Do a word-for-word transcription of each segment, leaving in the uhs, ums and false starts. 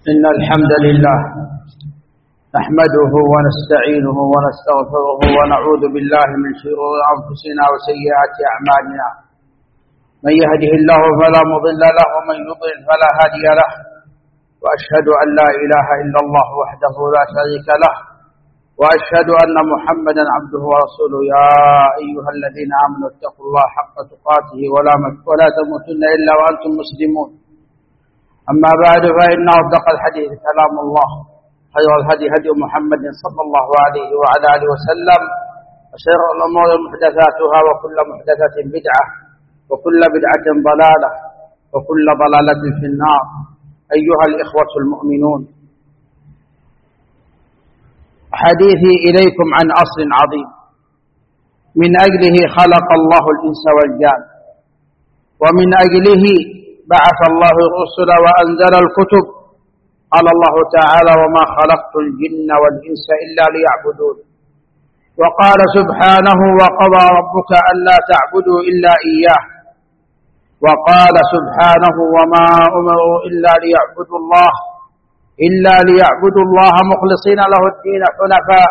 إن الحمد لله نحمده ونستعينه ونستغفره ونعوذ بالله من شرور أنفسنا وسيئات أعمالنا. من يهده الله فلا مضل له ومن يضلل فلا هادي له، وأشهد أن لا إله إلا الله وحده لا شريك له، وأشهد أن محمدا عبده ورسوله. يا أيها الذين آمنوا اتقوا الله حق تقاته ولا ولا تموتن إلا وأنتم مسلمون. أما بعد، فإن أصدق الحديث كلام الله، خير الهدي هدي محمد صلى الله عليه وعلى آله وسلم، وشر الأمور محدثاتها، وكل محدثة بدعة، وكل بدعة ضلالة، وكل ضلالة في النار. أيها الإخوة المؤمنون، حديثي إليكم عن أصل عظيم من أجله خلق الله الإنس والجان، ومن أجله بعث الله الرسل وأنزل الكتب. قال الله تعالى: وما خلقت الجن والإنس إلا ليعبدون. وقال سبحانه: وقضى ربك ألا تعبدوا إلا إياه. وقال سبحانه: وما أمروا إلا ليعبدوا الله إلا ليعبدوا الله مخلصين له الدين حنفاء.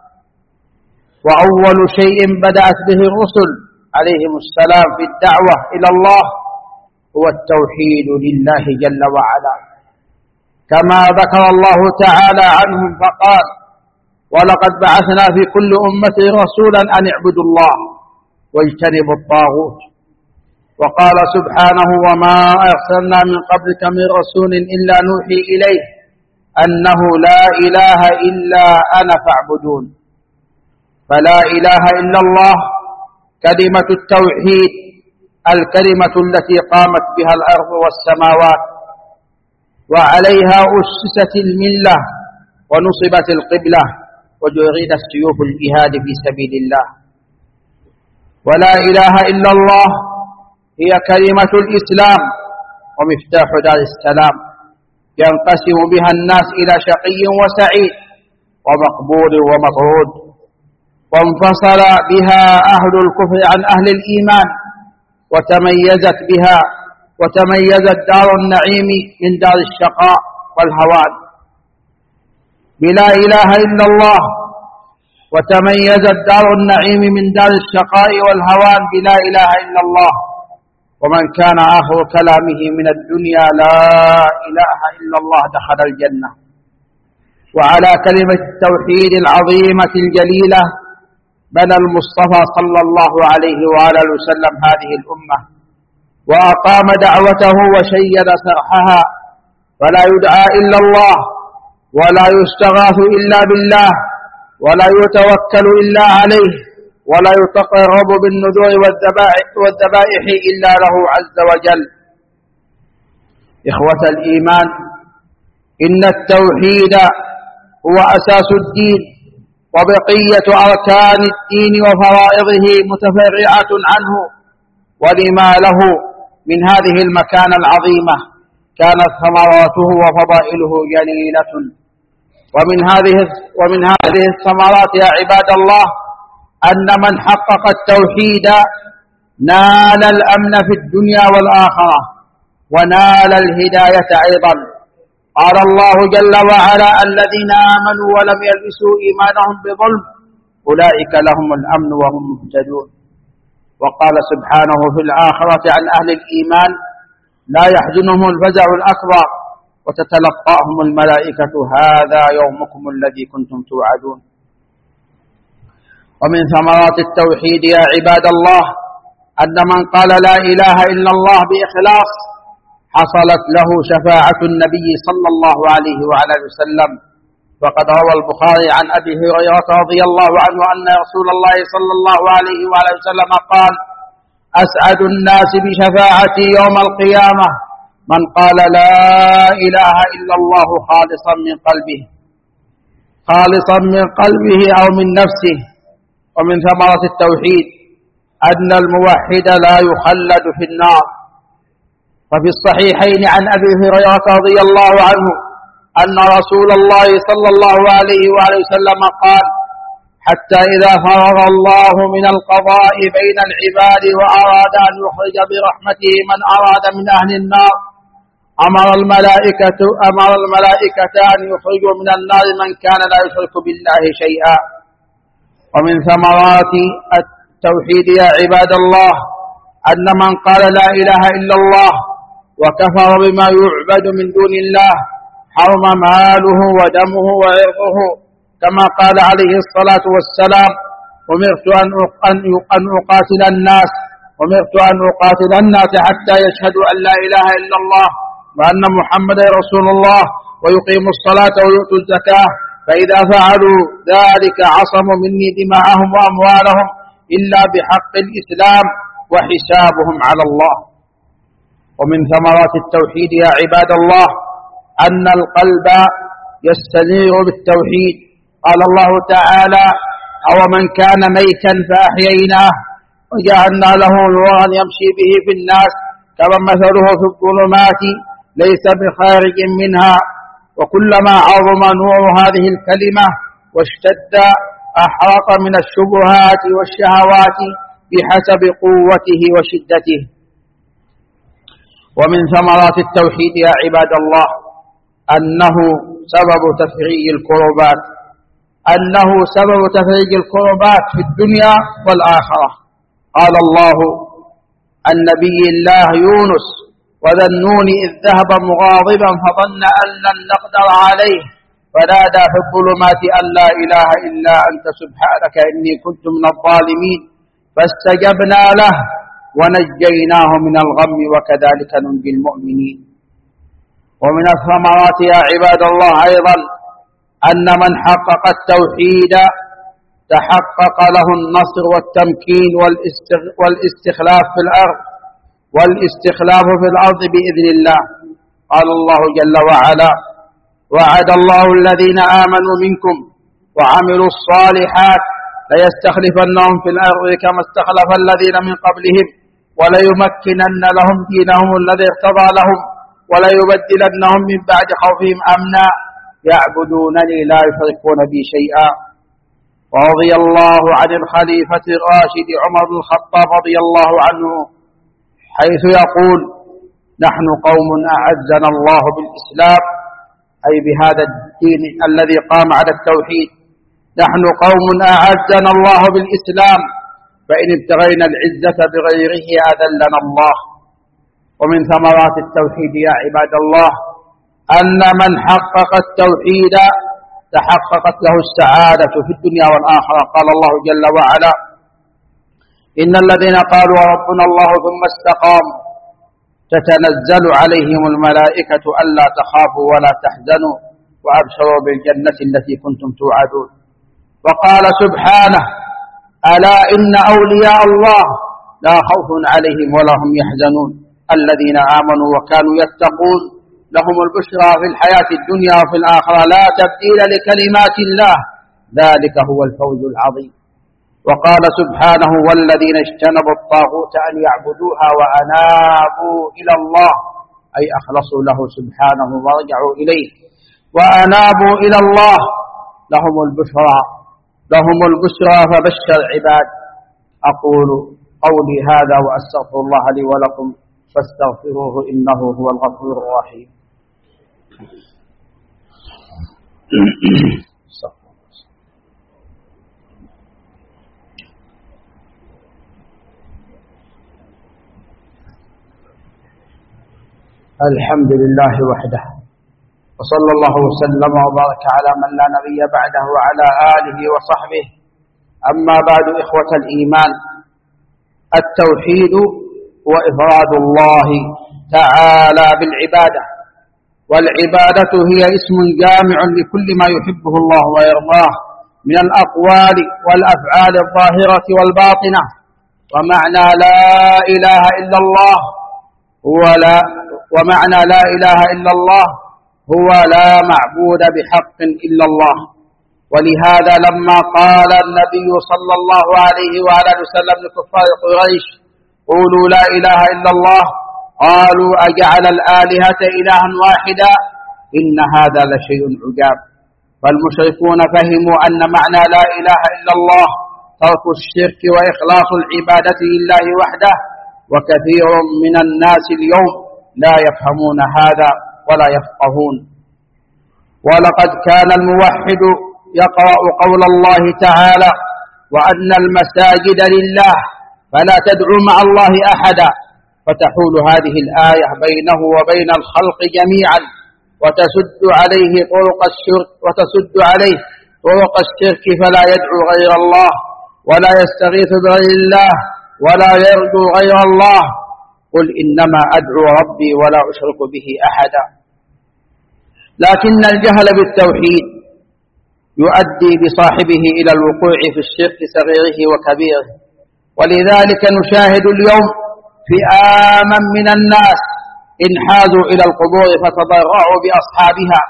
وأول شيء بدأت به الرسل عليهم السلام في الدعوة إلى الله هو التوحيد لله جل وعلا، كما ذكر الله تعالى عنهم فقال: ولقد بعثنا في كل أمة رسولا أن اعبدوا الله واجتنبوا الطاغوت. وقال سبحانه: وما أرسلنا من قبلك من رسول إلا نوحي إليه أنه لا إله إلا أنا فاعبدون. فلا إله إلا الله كلمة التوحيد، الكلمة التي قامت بها الأرض والسماوات، وعليها أسست الملة ونصبت القبلة وجعلت سيوف الجهاد في سبيل الله. ولا إله إلا الله هي كلمة الإسلام ومفتاح دار السلام، ينقسم بها الناس إلى شقي وسعيد ومقبول ومطرود، وانفصل بها أهل الكفر عن أهل الإيمان، وتميزت بها وتميزت دار النعيم من دار الشقاء والهوان. بلا إله إلا الله وتميزت دار النعيم من دار الشقاء والهوان بلا إله إلا الله. ومن كان آخر كلامه من الدنيا لا إله إلا الله دخل الجنة. وعلى كلمة التوحيد العظيمة الجليلة بنى المصطفى صلى الله عليه وعلى آله وسلم هذه الأمة، وأقام دعوته وشيد سرحها. فلا يدعى إلا الله، ولا يستغاث إلا بالله، ولا يتوكل إلا عليه، ولا يتقرب بالنذور والذبائح إلا له عز وجل. إخوة الإيمان، إن التوحيد هو أساس الدين، وبقية أركان الدين وفرائضه متفرعة عنه، ولما له من هذه المكانة العظيمة كانت ثمراته وفضائله جليلة. ومن هذه ومن هذه الثمرات يا عباد الله أن من حقق التوحيد نال الأمن في الدنيا والآخرة، ونال الهداية أيضا. قال الله جل وعلا: الذين آمنوا ولم يلبسوا إيمانهم بظلم أولئك لهم الأمن وهم مهتدون. وقال سبحانه في الآخرة عن أهل الإيمان: لا يحزنهم الفزع الأكبر وتتلقاهم الملائكة هذا يومكم الذي كنتم توعدون. ومن ثمرات التوحيد يا عباد الله أن من قال لا إله إلا الله بإخلاص حصلت له شفاعة النبي صلى الله عليه وعلى آله وسلم. وقد روى البخاري عن أبي هريرة رضي الله عنه أن رسول الله صلى الله عليه وعلى آله وسلم قال: أسعد الناس بشفاعتي يوم القيامة من قال لا إله إلا الله خالصا من قلبه خالصا من قلبه أو من نفسه. ومن ثمرة التوحيد أن الموحد لا يخلد في النار. وفي الصحيحين عن أبي هريرة رضي الله عنه أن رسول الله صلى الله عليه وآله وسلم قال: حتى إذا فرغ الله من القضاء بين العباد وأراد أن يخرج برحمته من أراد من أهل النار أمر الملائكة أمر الملائكة أن يخرجوا من النار من كان لا يشرك بالله شيئا. ومن ثمرات التوحيد يا عباد الله أن من قال لا إله إلا الله وكفر بما يعبد من دون الله حرم ماله ودمه وعرضه، كما قال عليه الصلاة والسلام: أمرت أن أقاتل الناس أمرت أن أقاتل الناس حتى يشهدوا أن لا إله إلا الله وأن محمدا رسول الله ويقيموا الصلاة ويؤتوا الزكاة، فإذا فعلوا ذلك عصموا مني دماءهم وأموالهم إلا بحق الإسلام وحسابهم على الله. ومن ثمرات التوحيد يا عباد الله أن القلب يستنير بالتوحيد. قال الله تعالى: أو من كان ميتا فأحييناه وجعلنا له نورا يمشي به في الناس كمن مثله في الظلمات ليس بخارج منها. وكلما عظم نور هذه الكلمة واشتد أحرق من الشبهات والشهوات بحسب قوته وشدته. ومن ثمرات التوحيد يا عباد الله أنه سبب تفريج الكربات أنه سبب تفريج الكربات في الدنيا والآخرة. قال الله عن نبي الله يونس: وذا النون إذ ذهب مغاضبا فظن أن لن نقدر عليه فنادى في الظلمات أن لا إله إلا أنت سبحانك إني كنت من الظالمين فاستجبنا له ونجيناه من الغم وكذلك ننجي المؤمنين. ومن الثمرات يا عباد الله أيضا أن من حقق التوحيد تحقق له النصر والتمكين والاستخلاف في الأرض والاستخلاف في الأرض بإذن الله. قال الله جل وعلا: وعد الله الذين آمنوا منكم وعملوا الصالحات ليستخلفنهم في الأرض كما استخلف الذين من قبلهم وليمكنن لهم دينهم الذي ارتضى لهم وليبدلنهم من بعد خوفهم أمنا يعبدونني لا يشركون بي شيئا. ورضي الله عن الخليفة الراشد عمر بن الخطاب رضي الله عنه حيث يقول: نحن قوم أعزنا الله بالإسلام، أي بهذا الدين الذي قام على التوحيد. نحن قوم أعزنا الله بالإسلام، فإن ابتغينا العزة بغيره أذلنا الله. ومن ثمرات التوحيد يا عباد الله أن من حقق التوحيد تحققت له السعادة في الدنيا والآخرة. قال الله جل وعلا: إن الذين قالوا ربنا الله ثم استقاموا تتنزل عليهم الملائكة ألا تخافوا ولا تحزنوا وأبشروا بالجنة التي كنتم توعدون. وقال سبحانه: ألا إن أولياء الله لا خوف عليهم ولا هم يحزنون الذين آمنوا وكانوا يتقون لهم البشرى في الحياة الدنيا وفي الآخرة لا تبديل لكلمات الله ذلك هو الفوز العظيم. وقال سبحانه: والذين اجتنبوا الطاغوت أن يعبدوها وأنابوا إلى الله، أي أخلصوا له سبحانه ورجعوا إليه وأنابوا إلى الله لهم البشرى لهم البشرى فبشر عباد. أقول قولي هذا وأستغفر الله لي ولكم فاستغفروه إنه هو الغفور الرحيم. الحمد لله وحده وصلى الله وسلم وبارك على من لا نبي بعده وعلى آله وصحبه. أما بعد، إخوة الإيمان، التوحيد وإفراد الله تعالى بالعبادة، والعبادة هي اسم جامع لكل ما يحبه الله ويرضاه من الأقوال والأفعال الظاهرة والباطنة. ومعنى لا إله إلا الله هو لا ومعنى لا إله إلا الله هو لا معبود بحق إلا الله. ولهذا لما قال النبي صلى الله عليه وآله وسلم لكفار قريش: قولوا لا إله إلا الله، قالوا: أجعل الآلهة إلها واحدا إن هذا لشيء عجاب. فالمشركون فهموا أن معنى لا إله إلا الله ترك الشرك وإخلاص العبادة لله وحده. وكثير من الناس اليوم لا يفهمون هذا ولا يفقهون. ولقد كان الموحد يقرأ قول الله تعالى: وأن المساجد لله فلا تدعوا مع الله أحدا، فتحول هذه الآية بينه وبين الخلق جميعا، وتسد عليه طرق الشرك وتسد عليه طرق الشرك، فلا يدعو غير الله ولا يستغيث بغير الله ولا يرجو غير الله. قل إنما أدعو ربي ولا أشرك به أحدا. لكن الجهل بالتوحيد يؤدي بصاحبه إلى الوقوع في الشرك صغيره وكبيره. ولذلك نشاهد اليوم فئاما من الناس انحازوا إلى القبور فتضرعوا بأصحابها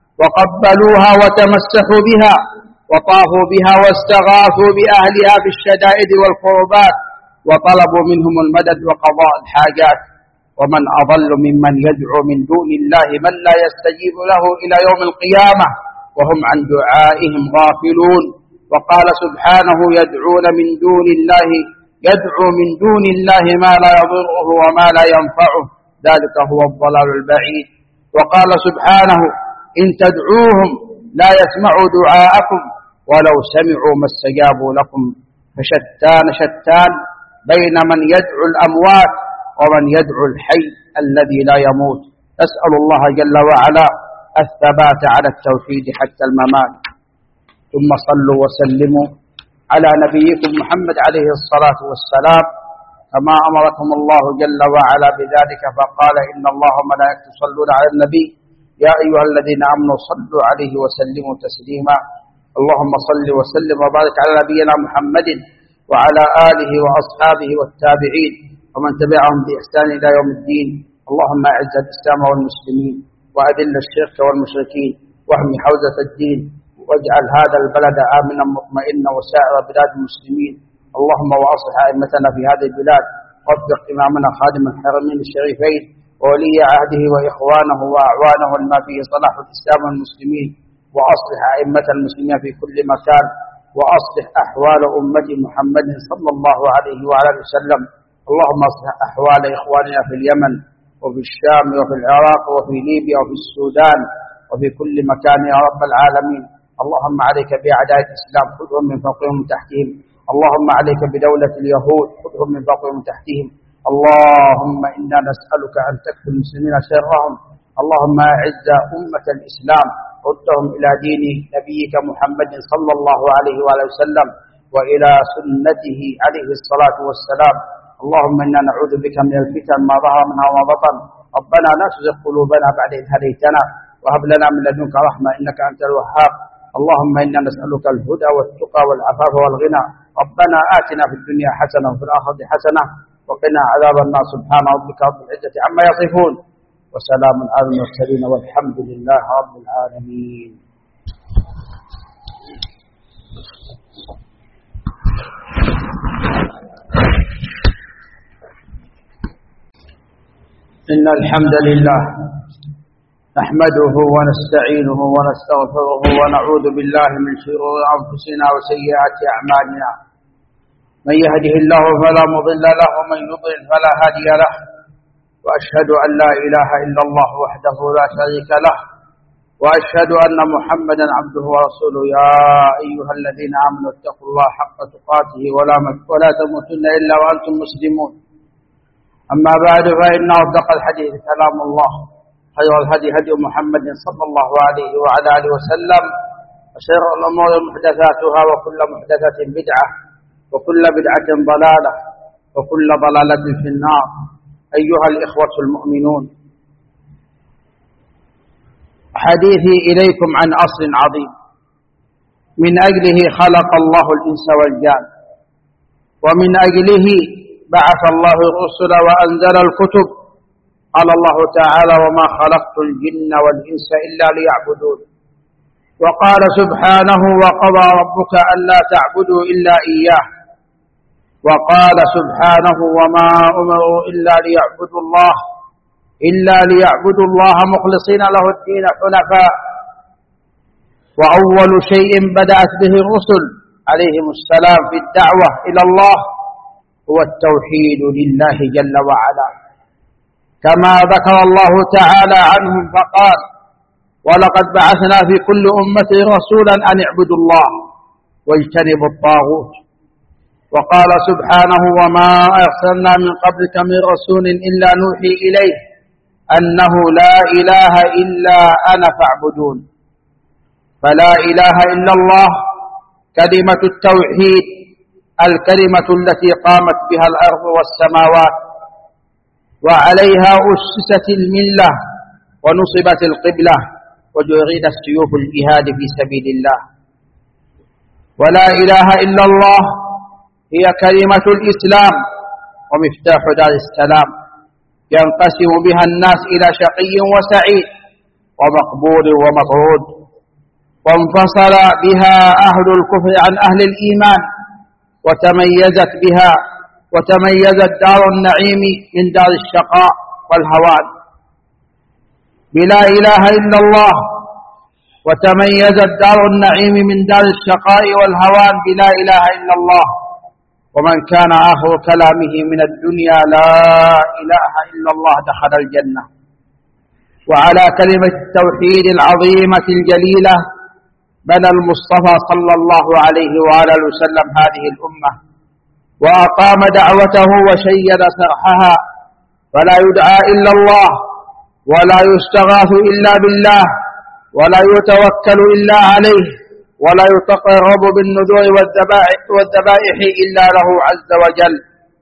وقبلوها وتمسحوا بها وطافوا بها واستغاثوا بأهلها في الشدائد والقربات وطلبوا منهم المدد وقضاء الحاجات. ومن أضل ممن يدعو من دون الله من لا يستجيب له إلى يوم القيامة وهم عن دعائهم غافلون. وقال سبحانه: يدعون من دون الله يدعو من دون الله ما لا يضره وما لا ينفعه، ذلك هو الضلال البعيد. وقال سبحانه: إن تدعوهم لا يسمعوا دعاءكم ولو سمعوا ما استجابوا لكم. فشتان شتان بين من يدعو الأموات ومن يدعو الحي الذي لا يموت. أسأل الله جل وعلا الثبات على التوحيد حتى الممات. ثم صلوا وسلموا على نبيكم محمد عليه الصلاة والسلام كما أمركم الله جل وعلا بذلك، فقال: إن الله وملائكته يصلون على النبي يا أيها الذين آمنوا صلوا عليه وسلموا تسليما. اللهم صل وسلم وبارك على نبينا محمد وعلى آله وأصحابه والتابعين ومن تبعهم بإحسان إلى يوم الدين. اللهم أعز الإسلام والمسلمين وأذل الشرك والمشركين واحمي حوزة الدين، واجعل هذا البلد آمنا مطمئنا وسائر بلاد المسلمين. اللهم وأصلح أئمتنا في هذه البلاد، وفق إمامنا خادم الحرمين الشريفين وولي عهده وإخوانه وأعوانه لما فيه صلاح الإسلام والمسلمين، وأصلح أئمة المسلمين في كل مكان، وأصلح أحوال أمة محمد صلى الله عليه وعلى آله وسلم. اللهم أصلح أحوال إخواننا في اليمن وفي الشام وفي العراق وفي ليبيا وفي السودان وفي كل مكان يا رب العالمين. اللهم عليك بأعداء الإسلام، خذهم من فوقهم من تحتهم. اللهم عليك بدولة اليهود، خذهم من فوقهم من تحتهم. اللهم إنا نسألك أن تكفي المسلمين شرهم. اللهم أعز أمة الإسلام، ردهم إلى دين نبيك محمد صلى الله عليه وآله وسلم وإلى سنته عليه الصلاة والسلام. اللهم إنا نعوذ بك من الفتن ما ظهر منها وما بطن. ربنا لا تزغ قلوبنا بعد إذ هديتنا وهب لنا من لدنك رحمة إنك أنت الوهاب. اللهم إنا نسألك الهدى والتقى والعفاف والغنى. ربنا آتنا في الدنيا حسنة وفي الآخرة حسنة وقنا عذاب النار. سبحان ربك رب العزة عما يصفون وسلام على المرسلين والحمد لله رب العالمين. إن الحمد لله نحمده ونستعينه ونستغفره ونعوذ بالله من شرور أنفسنا وسيئات أعمالنا. من يهده الله فلا مضل له ومن يضلل فلا هادي له، وأشهد أن لا إله إلا الله وحده لا شريك له، وأشهد أن محمدا عبده ورسوله. يا أيها الذين آمنوا اتقوا الله حق تقاته ولا تموتن إلا وأنتم مسلمون. أما بعد، فإن أصدق الحديث كلام الله، خير الهدي هدي محمد صلى الله عليه وعلى آله وسلم، وشر الأمور محدثاتها وكل محدثة بدعة وكل بدعة ضلالة وكل ضلالة في النار. أيها الإخوة المؤمنون، حديثي إليكم عن أصل عظيم من أجله خلق الله الإنس والجان، ومن أجله بعث الله الرسل وأنزل الكتب. قال الله تعالى: وما خلقت الجن والإنس إلا ليعبدون. وقال سبحانه: وقضى ربك ألا تعبدوا إلا إياه. وقال سبحانه: وما أمروا إلا ليعبدوا الله إلا ليعبدوا الله مخلصين له الدين حنفاء. وأول شيء بدأت به الرسل عليهم السلام في الدعوة إلى الله هو التوحيد لله جل وعلا. كما ذكر الله تعالى عنهم فقال: ولقد بعثنا في كل أمة رسولا أن اعبدوا الله واجتنبوا الطاغوت. وقال سبحانه: وما أرسلنا من قبلك من رسول إلا نوحي إليه أنه لا إله إلا أنا فاعبدون. فلا إله إلا الله كلمة التوحيد، الكلمة التي قامت بها الأرض والسماوات، وعليها أسست الملة ونصبت القبلة وجعلت سيوف الجهاد في سبيل الله. ولا إله إلا الله هي كلمة الإسلام ومفتاح دار السلام، ينقسم بها الناس إلى شقي وسعيد ومقبول ومطرود، وانفصل بها أهل الكفر عن أهل الإيمان، وتميزت بها وتميزت دار النعيم من دار الشقاء والهوان. بلا إله إلا الله وتميزت دار النعيم من دار الشقاء والهوان بلا إله إلا الله. ومن كان آخر كلامه من الدنيا لا إله إلا الله دخل الجنة. وعلى كلمة التوحيد العظيمة الجليلة بنى المصطفى صلى الله عليه وآله وسلم هذه الأمة، وأقام دعوته وشيد سرحها، فلا يدعى إلا الله، ولا يستغاث إلا بالله، ولا يتوكل إلا عليه، ولا يتقرب بالنذور والذبائح إلا له عز وجل.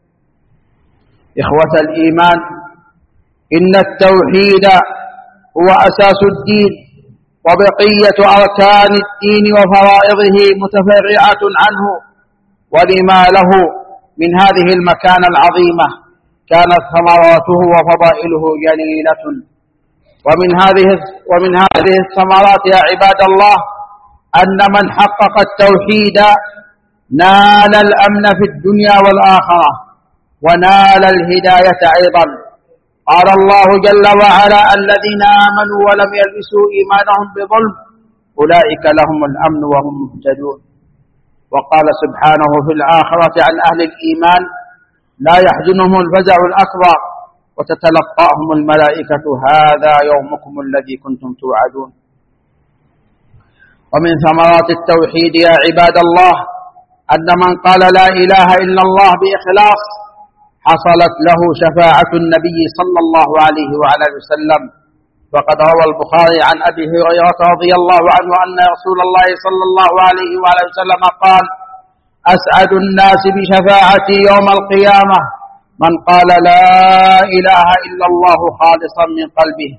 إخوة الإيمان، إن التوحيد هو أساس الدين، وبقية أركان الدين وفرائضه متفرعة عنه، ولما له من هذه المكانة العظيمة كانت ثمراته وفضائله جليلة. ومن هذه ومن هذه الثمرات يا عباد الله أن من حقق التوحيد نال الأمن في الدنيا والآخرة، ونال الهداية أيضا. قال الله جل وعلا: الذين آمنوا ولم يلبسوا إيمانهم بظلم أولئك لهم الأمن وهم مهتدون. وقال سبحانه في الآخرة عن أهل الإيمان: لا يحزنهم الفزع الأكبر وتتلقاهم الملائكة هذا يومكم الذي كنتم توعدون. ومن ثمرات التوحيد يا عباد الله أن من قال لا إله إلا الله بإخلاص حصلت له شفاعة النبي صلى الله عليه وعلى وسلم. وقد روى البخاري عن أبي هريرة رضي الله عنه أن رسول الله صلى الله عليه وعلى وسلم قال: أسعد الناس بشفاعتي يوم القيامة من قال لا إله إلا الله خالصا من قلبه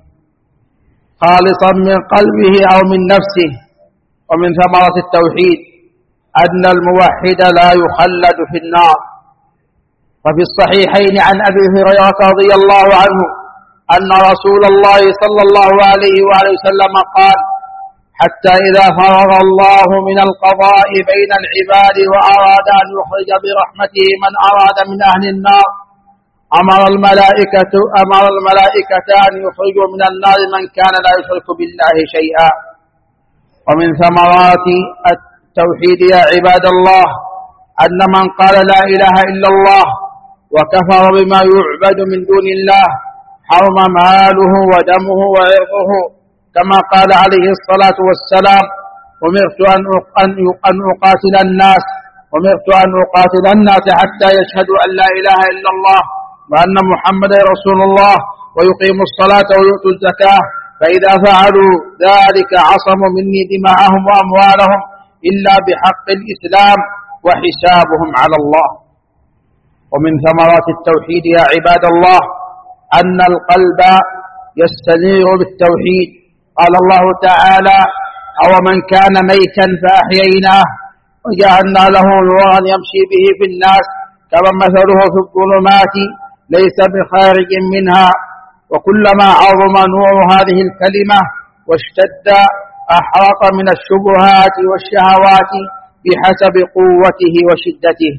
خالصا من قلبه أو من نفسه. ومن ثمرة التوحيد أن الموحد لا يخلد في النار. ففي الصحيحين عن أبي هريرة رضي الله عنه أن رسول الله صلى الله عليه وآله وسلم قال: حتى إذا فرغ الله من القضاء بين العباد وأراد أن يخرج برحمته من أراد من أهل النار أمر الملائكة أمر الملائكة أن يخرجوا من النار من كان لا يشرك بالله شيئا. ومن ثمرات التوحيد يا عباد الله أن من قال لا إله إلا الله وكفر بما يعبد من دون الله حرم ماله ودمه وعرضه، كما قال عليه الصلاة والسلام: أمرت أن أقاتل الناس أمرت أن أقاتل الناس حتى يشهدوا أن لا إله إلا الله وأن محمدا رسول الله ويقيموا الصلاة ويؤتوا الزكاة، فإذا فعلوا ذلك عصموا مني دماءهم وأموالهم إلا بحق الإسلام وحسابهم على الله. ومن ثمرات التوحيد يا عباد الله أن القلب يستنير بالتوحيد. قال الله تعالى: أو من كان ميتا فأحييناه وجعلنا له نورا يمشي به في الناس كمن مثله في الظلمات ليس بخارج منها. وكلما عظم نور هذه الكلمة واشتد أحرق من الشبهات والشهوات بحسب قوته وشدته.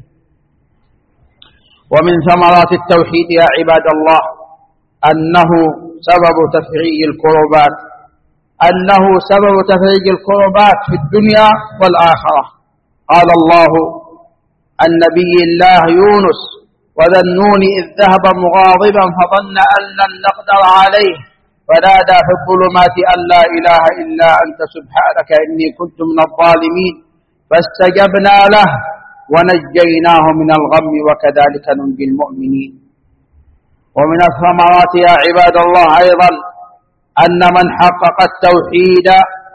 ومن ثمرات التوحيد يا عباد الله أنه سبب تفريج الكربات أنه سبب تفريج الكربات في الدنيا والآخرة. قال الله عن نبي الله يونس وذا النون إذ ذهب مغاضبا فظن أن لن نقدر عليه فنادى في الظلمات أن لا إله إلا أنت سبحانك إني كنت من الظالمين فاستجبنا له ونجيناه من الغم وكذلك ننجي المؤمنين. ومن الثمرات يا عباد الله أيضا أن من حقق التوحيد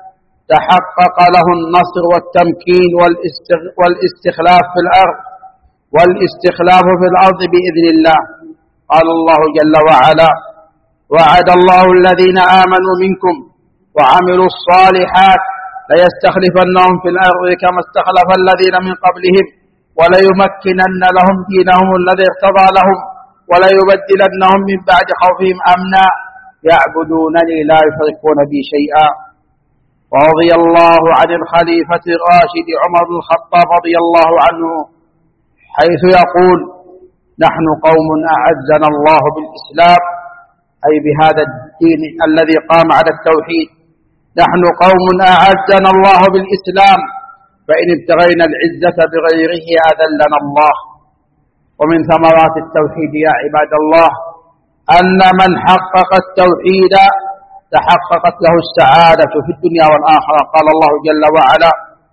تحقق له النصر والتمكين والاستخلاف في الأرض والاستخلاف في الأرض بإذن الله. قال الله جل وعلا: وعد الله الذين آمنوا منكم وعملوا الصالحات ليستخلفنهم في الأرض كما استخلف الذين من قبلهم وليمكنن لهم دينهم الذي ارتضى لهم وليبدلنهم من بعد خوفهم أمنا يعبدونني لا يشركون بي شيئا. ورضي الله عن الخليفة الراشد عمر بن الخطاب رضي الله عنه حيث يقول: نحن قوم أعزنا الله بالإسلام، أي بهذا الدين الذي قام على التوحيد. نحن قوم أعزنا الله بالإسلام، فإن ابتغينا العزة بغيره أذلنا الله. ومن ثمرات التوحيد يا عباد الله أن من حقق التوحيد تحققت له السعادة في الدنيا والآخرة. قال الله جل وعلا: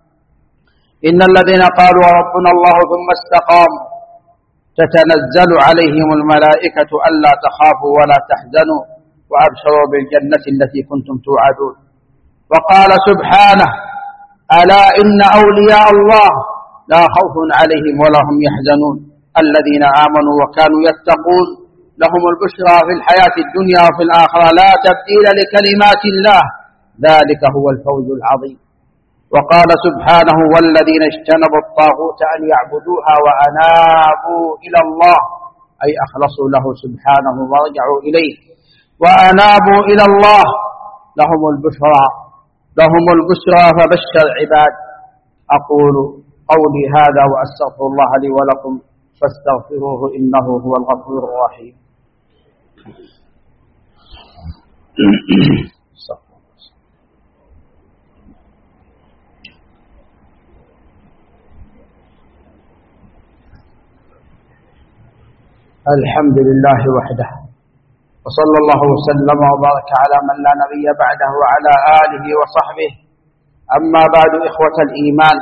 إن الذين قالوا ربنا الله ثم استقاموا تتنزل عليهم الملائكة ألا تخافوا ولا تحزنوا وأبشروا بالجنة التي كنتم توعدون. وقال سبحانه: ألا إن أولياء الله لا خوف عليهم ولا هم يحزنون الذين آمنوا وكانوا يتقون لهم البشرى في الحياة الدنيا وفي الآخرة لا تبديل لكلمات الله ذلك هو الفوز العظيم. وقال سبحانه: والذين اجتنبوا الطاغوت أن يعبدوها وأنابوا إلى الله، أي أخلصوا له سبحانه ورجعوا إليه وأنابوا إلى الله لهم البشرى لهم البشرى فبشر عباد. أقول قولي هذا وأستغفر الله لي ولكم فاستغفروه إنه هو الغفور الرحيم. الحمد لله وحده، وصلى الله وسلم وبارك على من لا نبي بعده وعلى آله وصحبه. أما بعد، إخوة الإيمان،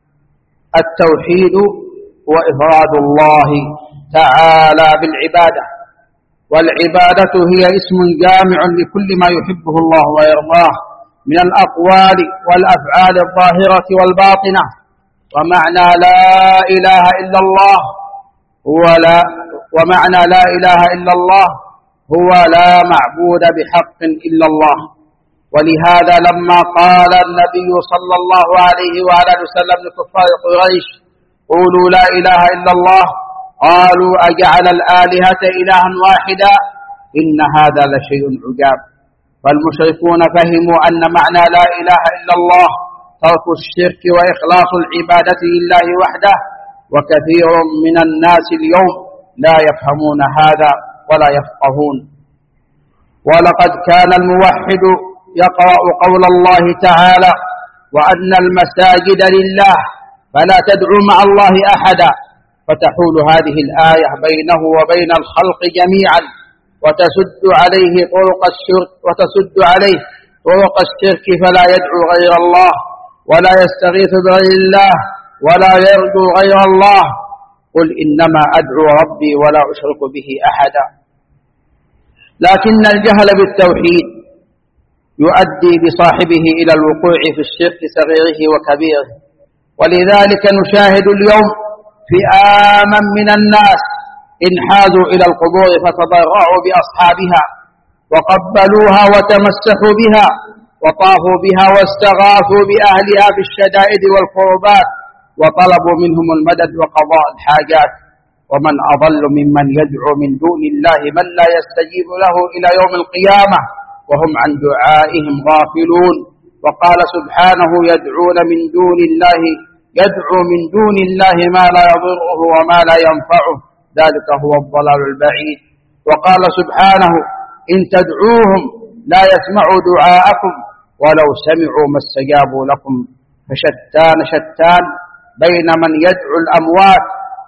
التوحيد هو إفراد الله تعالى بالعبادة، والعبادة هي اسم جامع لكل ما يحبه الله ويرضاه من الأقوال والأفعال الظاهرة والباطنة. ومعنى لا إله إلا الله هو لا ومعنى لا إله إلا الله هو لا معبود بحق إلا الله. ولهذا لما قال النبي صلى الله عليه وآله وسلم لكفار قريش: قولوا لا إله إلا الله، قالوا: أجعل الآلهة إلها واحدا إن هذا لشيء عجاب. فالمشركون فهموا أن معنى لا إله إلا الله ترك الشرك وإخلاص العبادة لله وحده، وكثير من الناس اليوم لا يفهمون هذا ولا يفقهون. ولقد كان الموحد يقرأ قول الله تعالى: وأن المساجد لله فلا تدعوا مع الله أحدا، فتحول هذه الآية بينه وبين الخلق جميعا وتسد عليه طرق الشرك وتسد عليه طرق الشرك فلا يدعو غير الله ولا يستغيث بغير الله ولا يرجو غير الله. قل إنما أدعو ربي ولا أشرك به أحدا. لكن الجهل بالتوحيد يؤدي بصاحبه إلى الوقوع في الشرك صغيره وكبيره. ولذلك نشاهد اليوم فئاما من الناس انحازوا إلى القبور فتضرعوا بأصحابها وقبلوها وتمسحوا بها وطافوا بها واستغاثوا بأهلها في الشدائد والكربات وطلبوا منهم المدد وقضاء الحاجات. ومن أضل ممن يدعو من دون الله من لا يستجيب له إلى يوم القيامة وهم عن دعائهم غافلون. وقال سبحانه: يدعون من دون الله يدعو من دون الله ما لا يضره وما لا ينفعه ذلك هو الضلال البعيد. وقال سبحانه: إن تدعوهم لا يسمعوا دعاءكم ولو سمعوا ما استجابوا لكم. فشتان شتان بين من يدعو الأموات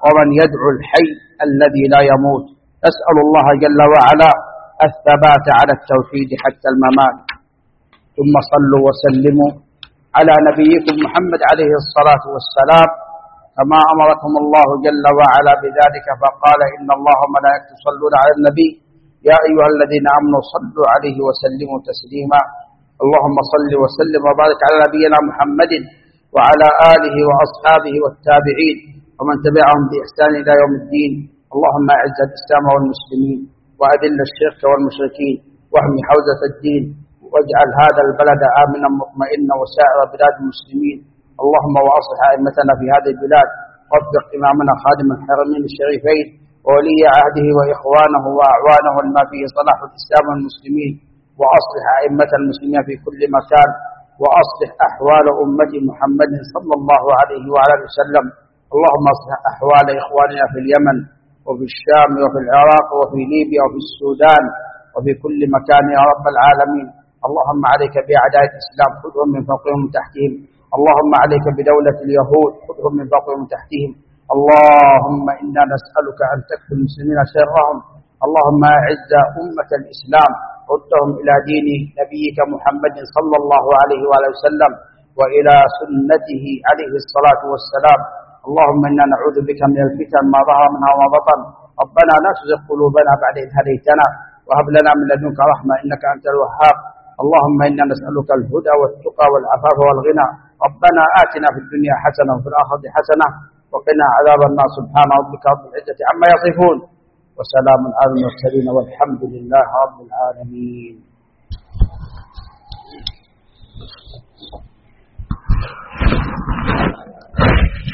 ومن يدعو الحي الذي لا يموت. أسأل الله جل وعلا الثبات على التوحيد حتى الممات. ثم صلوا وسلموا على نبيكم محمد عليه الصلاة والسلام كما أمركم الله جل وعلا بذلك، فقال إن الله وملائكته يصلون على النبي يا أيها الذين آمنوا صلوا عليه وسلموا تسليما. اللهم صل وسلم وبارك على نبينا محمد وعلى آله وأصحابه والتابعين ومن تبعهم بإحسان إلى يوم الدين. اللهم أعز الإسلام والمسلمين وأذل الشرك والمشركين واحمي حوزة الدين، واجعل هذا البلد آمنا مطمئنا وسائر بلاد المسلمين. اللهم وأصلح أئمتنا في هذه البلاد، وفق إمامنا خادم الحرمين الشريفين وولي عهده وإخوانه وأعوانه لما فيه صلاح الإسلام والمسلمين، وأصلح أئمة المسلمين في كل مكان، وأصلح أحوال أمة محمد صلى الله عليه وعلى اله وسلم. اللهم أصلح أحوال إخواننا في اليمن وفي الشام وفي العراق وفي ليبيا وفي السودان وفي كل مكان يا رب العالمين. اللهم عليك بأعداء الإسلام، خذهم من فوقهم ومن تحتهم. اللهم عليك بدولة اليهود، خذهم من فوقهم ومن تحتهم. اللهم إنا نسألك أن تكفي المسلمين شرهم. اللهم أعز أمة الإسلام، ردهم إلى دين نبيك محمد صلى الله عليه وآله وسلم وإلى سنته عليه الصلاة والسلام. اللهم إنا نعوذ بك من الفتن ما ظهر منها وما بطن. ربنا لا تزغ قلوبنا بعد إذ هديتنا وهب لنا من لدنك رحمة إنك أنت الوهاب. اللهم إنا نسألك الهدى والتقى والعفاف والغنى. ربنا آتنا في الدنيا حسنة وفي الآخرة حسنة وقنا عذاب النار. سبحان ربك رب العزة عما يصفون وسلام على المرسلين والحمد لله رب العالمين.